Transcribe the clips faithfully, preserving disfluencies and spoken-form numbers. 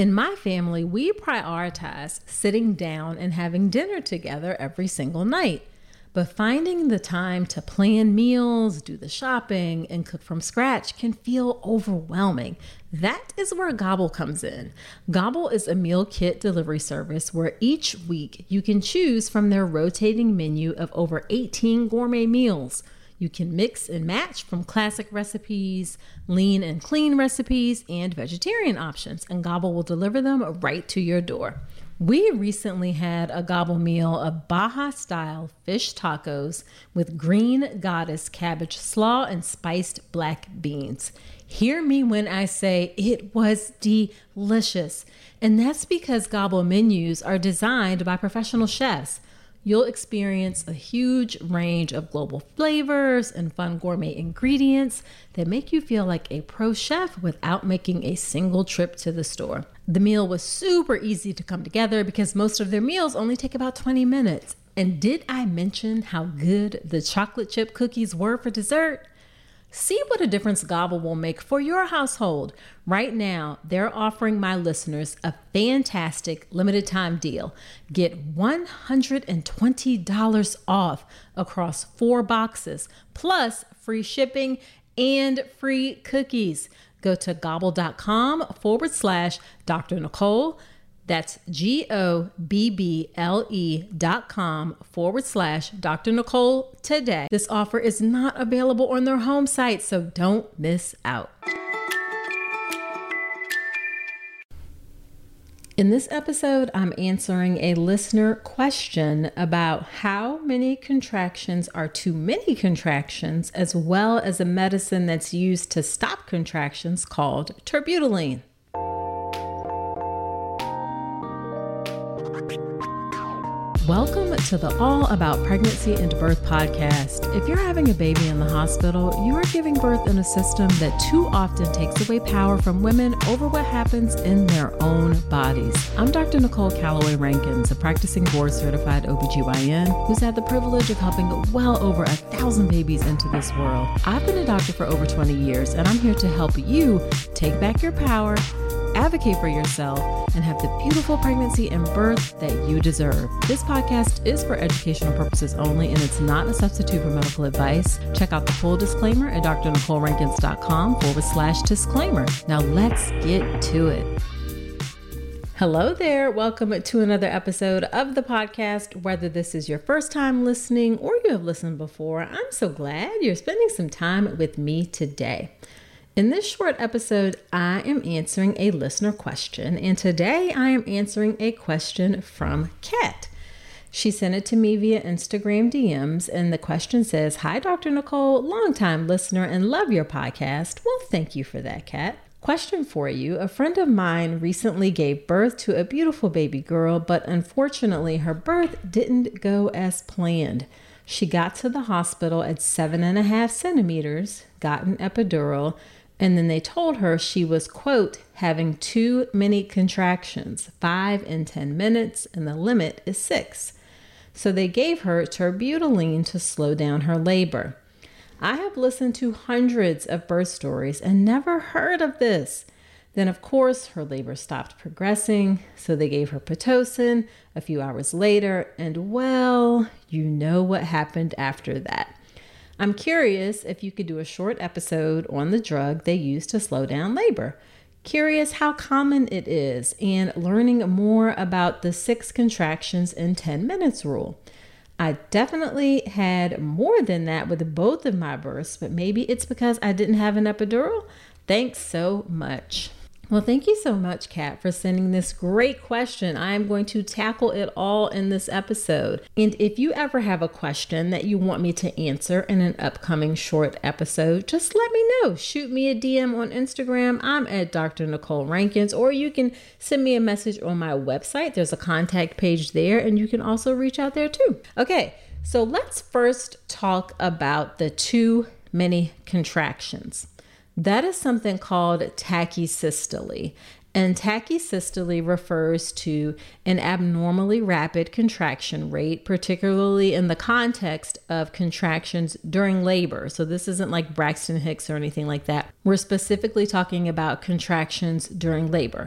In my family, we prioritize sitting down and having dinner together every single night. But finding the time to plan meals, do the shopping, and cook from scratch can feel overwhelming. That is where Gobble comes in. Gobble is a meal kit delivery service where each week you can choose from their rotating menu of over eighteen gourmet meals. You can mix and match from classic recipes, lean and clean recipes, and vegetarian options, and Gobble will deliver them right to your door. We recently had a Gobble meal of Baja-style fish tacos with green goddess cabbage slaw and spiced black beans. Hear me when I say it was delicious. And that's because Gobble menus are designed by professional chefs. You'll experience a huge range of global flavors and fun gourmet ingredients that make you feel like a pro chef without making a single trip to the store. The meal was super easy to come together because most of their meals only take about twenty minutes. And did I mention how good the chocolate chip cookies were for dessert? See what a difference Gobble will make for your household. Right now, they're offering my listeners a fantastic limited time deal. Get one hundred twenty dollars off across four boxes, plus free shipping and free cookies. Go to gobble.com forward slash Dr. Nicole. That's G-O-B-B-L-E dot com forward slash Dr. Nicole today. This offer is not available on their home site, so don't miss out. In this episode, I'm answering a listener question about how many contractions are too many contractions, as well as a medicine that's used to stop contractions called terbutaline. Welcome to the All About Pregnancy and Birth podcast. If you're having a baby in the hospital, you are giving birth in a system that too often takes away power from women over what happens in their own bodies. I'm Doctor Nicole Calloway Rankins, a practicing board-certified O B G Y N who's had the privilege of helping well over a thousand babies into this world. I've been a doctor for over twenty years, and I'm here to help you take back your power, advocate for yourself, and have the beautiful pregnancy and birth that you deserve. This podcast is for educational purposes only, and it's not a substitute for medical advice. Check out the full disclaimer at drnicolerankins.com forward slash disclaimer. Now let's get to it. Hello there. Welcome to another episode of the podcast. Whether this is your first time listening or you have listened before, I'm so glad you're spending some time with me today. In this short episode, I am answering a listener question, and today I am answering a question from Kat. She sent it to me via Instagram D Ms, and the question says, "Hi, Doctor Nicole, longtime listener and love your podcast." Well, thank you for that, Kat. Question for you. A friend of mine recently gave birth to a beautiful baby girl, but unfortunately her birth didn't go as planned. She got to the hospital at seven and a half centimeters, got an epidural, and then they told her she was, quote, having too many contractions, five in ten minutes, and the limit is six. So they gave her terbutaline to slow down her labor. I have listened to hundreds of birth stories and never heard of this. Then, of course, her labor stopped progressing, so they gave her Pitocin a few hours later, and well, you know what happened after that. I'm curious if you could do a short episode on the drug they use to slow down labor. Curious how common it is and learning more about the six contractions in ten minutes rule. I definitely had more than that with both of my births, but maybe it's because I didn't have an epidural. Thanks so much. Well, thank you so much, Kat, for sending this great question. I am going to tackle it all in this episode. And if you ever have a question that you want me to answer in an upcoming short episode, just let me know. Shoot me a D M on Instagram. I'm at Doctor Nicole Rankins, or you can send me a message on my website. There's a contact page there, and you can also reach out there too. Okay, so let's first talk about the too many contractions. That is something called tachysystole. And tachysystole refers to an abnormally rapid contraction rate, particularly in the context of contractions during labor. So this isn't like Braxton Hicks or anything like that. We're specifically talking about contractions during labor.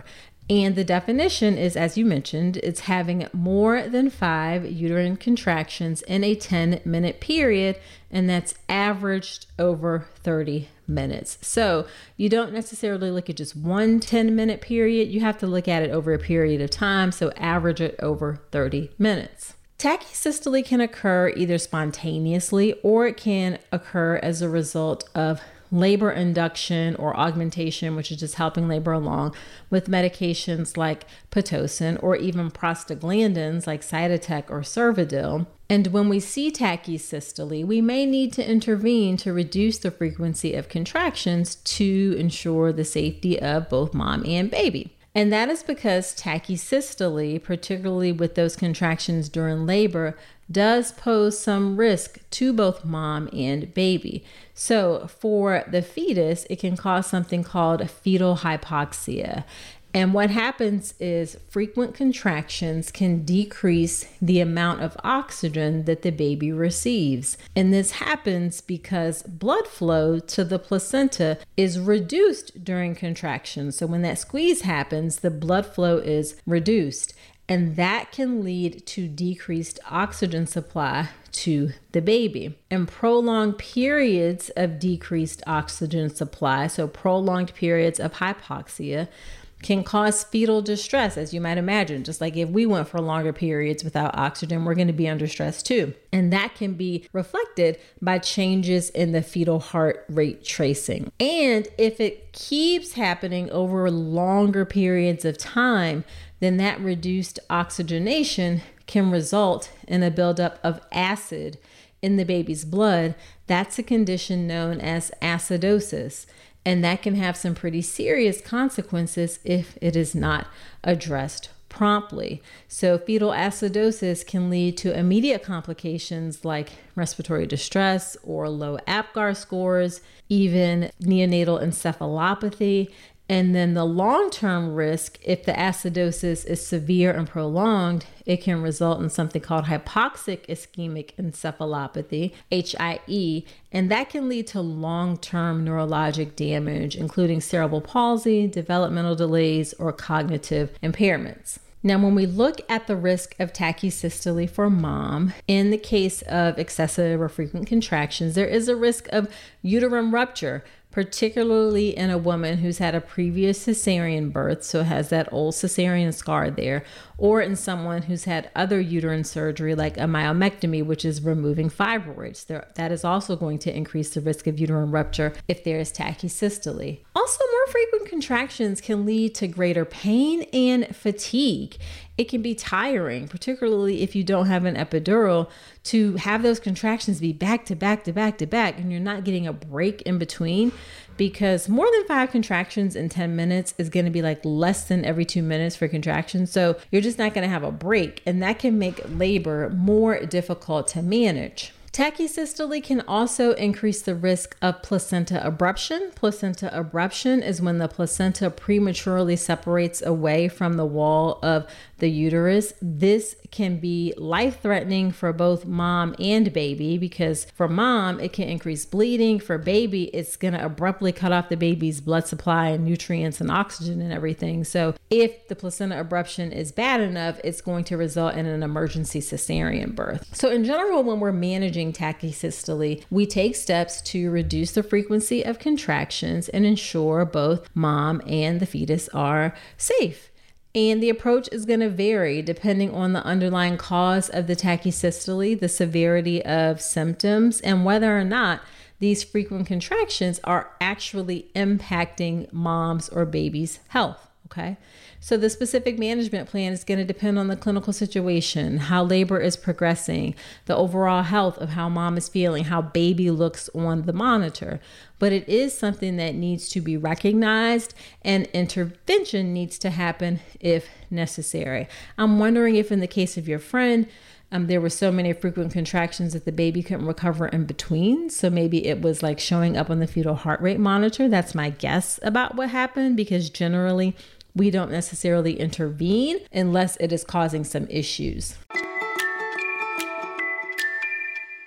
And the definition is, as you mentioned, it's having more than five uterine contractions in a ten minute period, and that's averaged over thirty minutes. So you don't necessarily look at just one ten minute period. You have to look at it over a period of time. So average it over thirty minutes. Tachysystole can occur either spontaneously or it can occur as a result of labor induction or augmentation, which is just helping labor along with medications like Pitocin or even prostaglandins like Cytotec or Cervidil. And when we see tachysystole, we may need to intervene to reduce the frequency of contractions to ensure the safety of both mom and baby. And that is because tachysystole, particularly with those contractions during labor, does pose some risk to both mom and baby. So for the fetus, it can cause something called fetal hypoxia. And what happens is frequent contractions can decrease the amount of oxygen that the baby receives. And this happens because blood flow to the placenta is reduced during contractions. So when that squeeze happens, the blood flow is reduced. And that can lead to decreased oxygen supply to the baby. And prolonged periods of decreased oxygen supply, so prolonged periods of hypoxia, can cause fetal distress, as you might imagine. Just like if we went for longer periods without oxygen, we're going to be under stress too. And that can be reflected by changes in the fetal heart rate tracing. And if it keeps happening over longer periods of time, then that reduced oxygenation can result in a buildup of acid in the baby's blood. That's a condition known as acidosis. And that can have some pretty serious consequences if it is not addressed promptly. So fetal acidosis can lead to immediate complications like respiratory distress or low APGAR scores, even neonatal encephalopathy. And then the long-term risk, if the acidosis is severe and prolonged, it can result in something called hypoxic ischemic encephalopathy, H I E, and that can lead to long-term neurologic damage, including cerebral palsy, developmental delays, or cognitive impairments. Now, when we look at the risk of tachysystole for mom, in the case of excessive or frequent contractions, there is a risk of uterine rupture, particularly in a woman who's had a previous cesarean birth, so has that old cesarean scar there, or in someone who's had other uterine surgery like a myomectomy, which is removing fibroids. There, that is also going to increase the risk of uterine rupture if there is tachysystole. Also, more frequent contractions can lead to greater pain and fatigue. It can be tiring, particularly if you don't have an epidural, to have those contractions be back to back to back to back and you're not getting a break in between, because more than five contractions in ten minutes is going to be like less than every two minutes for contractions. So you're just not going to have a break, and that can make labor more difficult to manage. Tachysystole can also increase the risk of placenta abruption. Placenta abruption is when the placenta prematurely separates away from the wall of the uterus. This can be life-threatening for both mom and baby, because for mom, it can increase bleeding. For baby, it's going to abruptly cut off the baby's blood supply and nutrients and oxygen and everything. So if the placenta abruption is bad enough, it's going to result in an emergency cesarean birth. So in general, when we're managing tachysystole, we take steps to reduce the frequency of contractions and ensure both mom and the fetus are safe. And the approach is going to vary depending on the underlying cause of the tachysystole, the severity of symptoms, and whether or not these frequent contractions are actually impacting mom's or baby's health. Okay. So the specific management plan is going to depend on the clinical situation, how labor is progressing, the overall health of how mom is feeling, how baby looks on the monitor. But it is something that needs to be recognized, and intervention needs to happen if necessary. I'm wondering if in the case of your friend, Um, there were so many frequent contractions that the baby couldn't recover in between. So maybe it was like showing up on the fetal heart rate monitor. That's my guess about what happened, because generally we don't necessarily intervene unless it is causing some issues.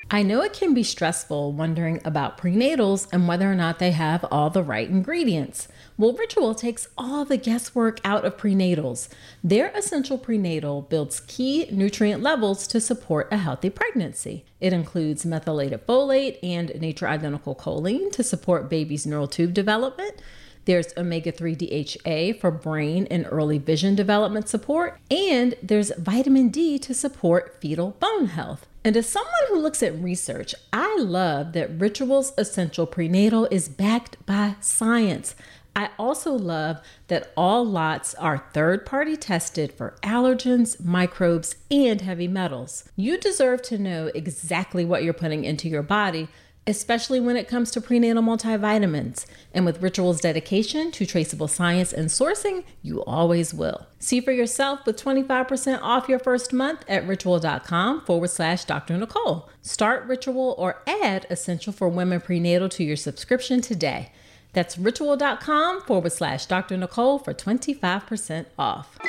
I know it can be stressful wondering about prenatals and whether or not they have all the right ingredients. Well, Ritual takes all the guesswork out of prenatals. Their essential prenatal builds key nutrient levels to support a healthy pregnancy. It includes methylated folate and nature-identical choline to support baby's neural tube development. There's omega three D H A for brain and early vision development support. And there's vitamin D to support fetal bone health. And as someone who looks at research, I love that Ritual's essential prenatal is backed by science. I also love that all lots are third-party tested for allergens, microbes, and heavy metals. You deserve to know exactly what you're putting into your body, especially when it comes to prenatal multivitamins. And with Ritual's dedication to traceable science and sourcing, you always will. See for yourself with twenty-five percent off your first month at ritual.com forward slash Dr. Nicole. Start Ritual or add Essential for Women Prenatal to your subscription today. That's ritual.com forward slash Dr. Nicole for twenty-five percent off.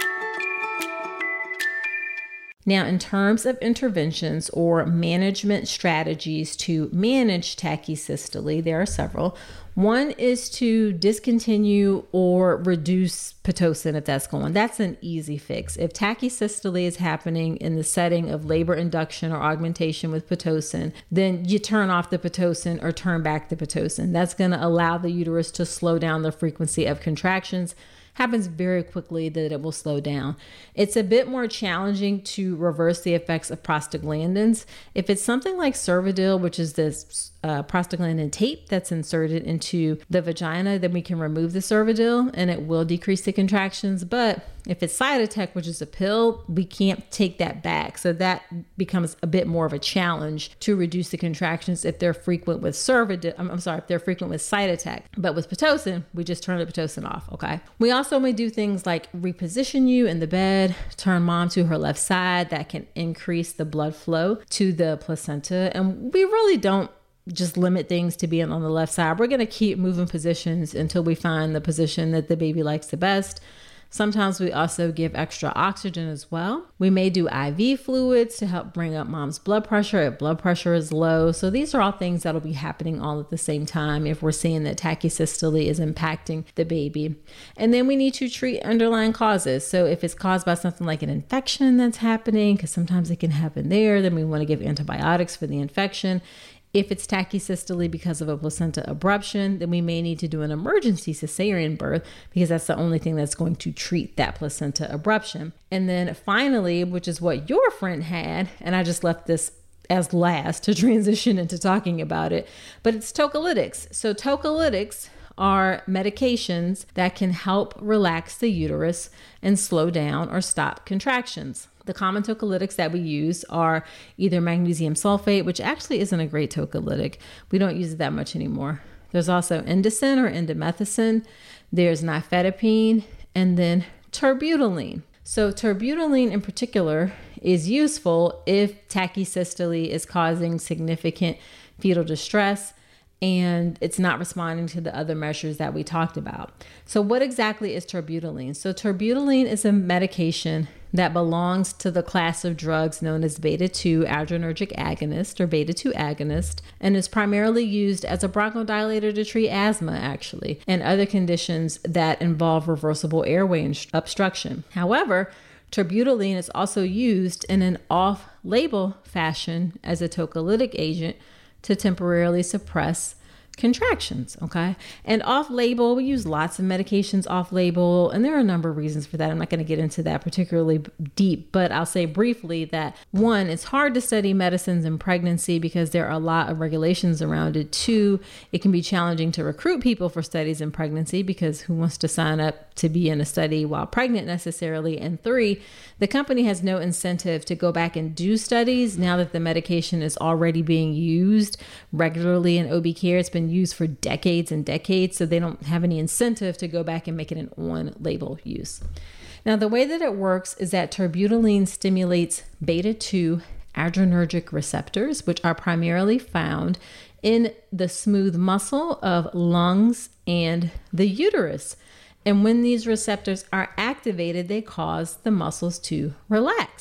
Now, in terms of interventions or management strategies to manage tachysystole, there are several. One is to discontinue or reduce Pitocin if that's going. That's an easy fix. If tachysystole is happening in the setting of labor induction or augmentation with Pitocin, then you turn off the Pitocin or turn back the Pitocin. That's going to allow the uterus to slow down the frequency of contractions. Happens very quickly that it will slow down. It's a bit more challenging to reverse the effects of prostaglandins. If it's something like Cervidil, which is this uh, prostaglandin tape that's inserted into the vagina, then we can remove the Cervidil and it will decrease the contractions. But if it's Cytotec, which is a pill, we can't take that back. So that becomes a bit more of a challenge to reduce the contractions if they're frequent with Cervidil. I'm, I'm sorry, if they're frequent with Cytotec. But with Pitocin, we just turn the Pitocin off, okay? We also may do things like reposition you in the bed, turn mom to her left side. That can increase the blood flow to the placenta. And we really don't just limit things to being on the left side. We're going to keep moving positions until we find the position that the baby likes the best. Sometimes we also give extra oxygen as well. We may do I V fluids to help bring up mom's blood pressure if blood pressure is low. So these are all things that'll be happening all at the same time if we're seeing that tachysystole is impacting the baby. And then we need to treat underlying causes. So if it's caused by something like an infection that's happening, because sometimes it can happen there, then we want to give antibiotics for the infection. If it's tachysystole because of a placenta abruption, then we may need to do an emergency cesarean birth because that's the only thing that's going to treat that placenta abruption. And then finally, which is what your friend had, and I just left this as last to transition into talking about it, but it's tocolytics. So tocolytics are medications that can help relax the uterus and slow down or stop contractions. The common tocolytics that we use are either magnesium sulfate, which actually isn't a great tocolytic. We don't use it that much anymore. There's also Indocin or indomethacin. There's nifedipine, and then terbutaline. So terbutaline in particular is useful if tachysystole is causing significant fetal distress and it's not responding to the other measures that we talked about. So what exactly is terbutaline? So terbutaline is a medication that belongs to the class of drugs known as beta two adrenergic agonist or beta two agonist, and is primarily used as a bronchodilator to treat asthma, actually, and other conditions that involve reversible airway obstruction. However, terbutaline is also used in an off-label fashion as a tocolytic agent to temporarily suppress contractions, okay? And off-label, we use lots of medications off-label, and there are a number of reasons for that. I'm not going to get into that particularly deep, but I'll say briefly that one, it's hard to study medicines in pregnancy because there are a lot of regulations around it. Two, it can be challenging to recruit people for studies in pregnancy because who wants to sign up to be in a study while pregnant necessarily? And three, the company has no incentive to go back and do studies now that the medication is already being used regularly in O B care. It's been used for decades and decades, so they don't have any incentive to go back and make it an on-label use. Now, the way that it works is that terbutaline stimulates beta two adrenergic receptors, which are primarily found in the smooth muscle of lungs and the uterus. And when these receptors are activated, they cause the muscles to relax.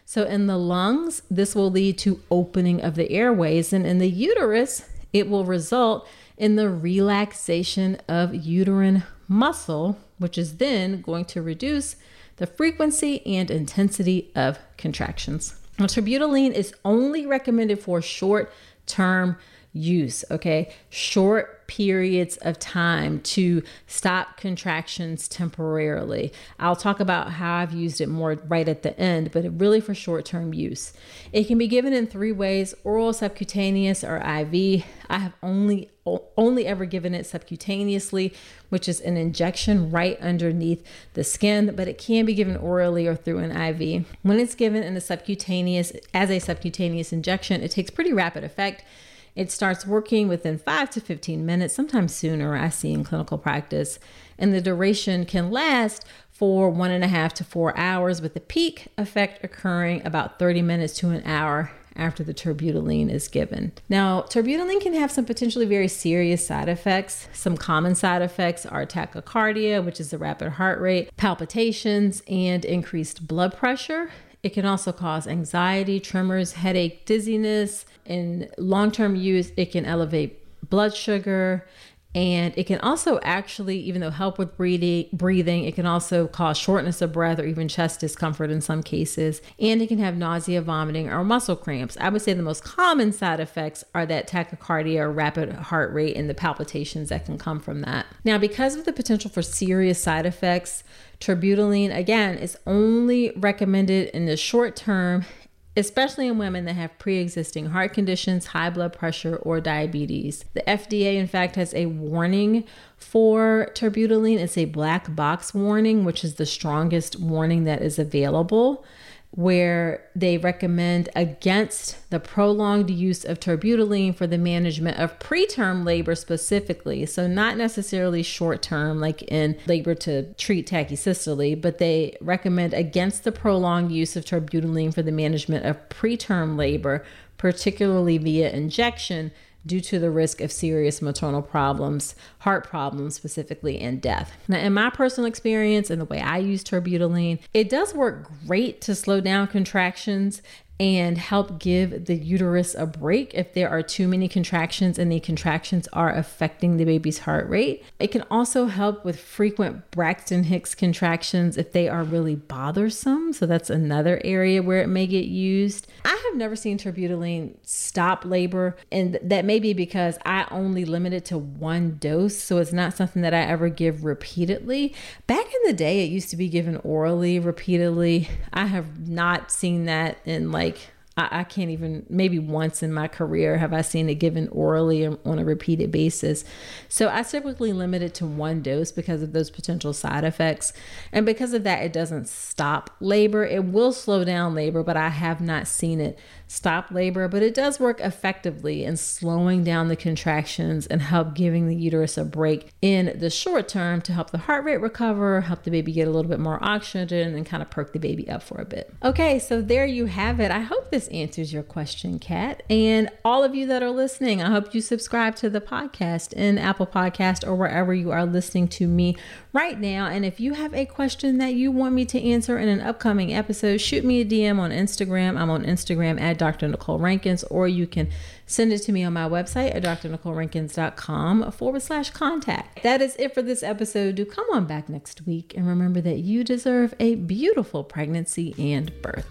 So in the lungs, this will lead to opening of the airways, and in the uterus, it will result in the relaxation of uterine muscle, which is then going to reduce the frequency and intensity of contractions. Now, terbutaline is only recommended for short-term use, okay? Short periods of time to stop contractions temporarily. I'll talk about how I've used it more right at the end, but really for short-term use. It can be given in three ways: oral, subcutaneous, or I V. I have only only ever given it subcutaneously, which is an injection right underneath the skin, but it can be given orally or through an I V. When it's given in a subcutaneous, as a subcutaneous injection, it takes pretty rapid effect. It starts working within five to fifteen minutes, sometimes sooner, I see in clinical practice. And the duration can last for one and a half to four hours, with the peak effect occurring about thirty minutes to an hour after the terbutaline is given. Now, terbutaline can have some potentially very serious side effects. Some common side effects are tachycardia, which is the rapid heart rate, palpitations, and increased blood pressure. It can also cause anxiety, tremors, headache, dizziness. In long-term use, it can elevate blood sugar, and it can also actually, even though help with breathing, breathing, it can also cause shortness of breath or even chest discomfort in some cases. And it can have nausea, vomiting, or muscle cramps. I would say the most common side effects are that tachycardia or rapid heart rate and the palpitations that can come from that. Now, because of the potential for serious side effects, terbutaline, again, is only recommended in the short term, especially in women that have pre-existing heart conditions, high blood pressure, or diabetes. The F D A, in fact, has a warning for terbutaline. It's a black box warning, which is the strongest warning that is available, where they recommend against the prolonged use of terbutaline for the management of preterm labor specifically. So not necessarily short term, like in labor to treat tachysystole, but they recommend against the prolonged use of terbutaline for the management of preterm labor, particularly via injection, due to the risk of serious maternal problems, heart problems specifically, and death. Now, in my personal experience and the way I use terbutaline, it does work great to slow down contractions and help give the uterus a break if there are too many contractions and the contractions are affecting the baby's heart rate. It can also help with frequent Braxton Hicks contractions if they are really bothersome. So that's another area where it may get used. I have never seen terbutaline stop labor, and that may be because I only limit it to one dose. So it's not something that I ever give repeatedly. Back in the day, it used to be given orally repeatedly. I have not seen that in like Like I, I can't even, maybe once in my career have I seen it given orally on a repeated basis. So I typically limit it to one dose because of those potential side effects. And because of that, it doesn't stop labor. It will slow down labor, but I have not seen it stop labor. But it does work effectively in slowing down the contractions and help giving the uterus a break in the short term to help the heart rate recover, help the baby get a little bit more oxygen, and kind of perk the baby up for a bit. Okay, so there you have it. I hope this answers your question, Kat. And all of you that are listening, I hope you subscribe to the podcast in Apple Podcast or wherever you are listening to me right now. And if you have a question that you want me to answer in an upcoming episode, shoot me a D M on Instagram. I'm on Instagram at Doctor Nicole Rankins, or you can send it to me on my website at drnicolerankins.com forward slash contact. That is it for this episode. Do come on back next week, and remember that you deserve a beautiful pregnancy and birth.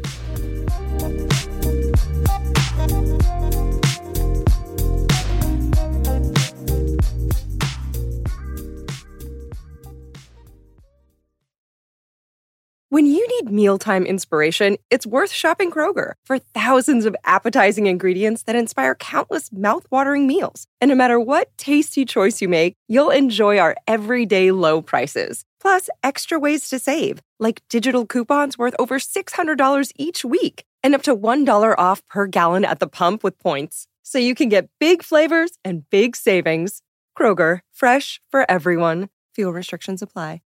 When you need mealtime inspiration, it's worth shopping Kroger. For thousands of appetizing ingredients that inspire countless mouthwatering meals. And no matter what tasty choice you make, you'll enjoy our everyday low prices. Plus, extra ways to save, like digital coupons worth over six hundred dollars each week and up to one dollar off per gallon at the pump with points. So you can get big flavors and big savings. Kroger, fresh for everyone. Fuel restrictions apply.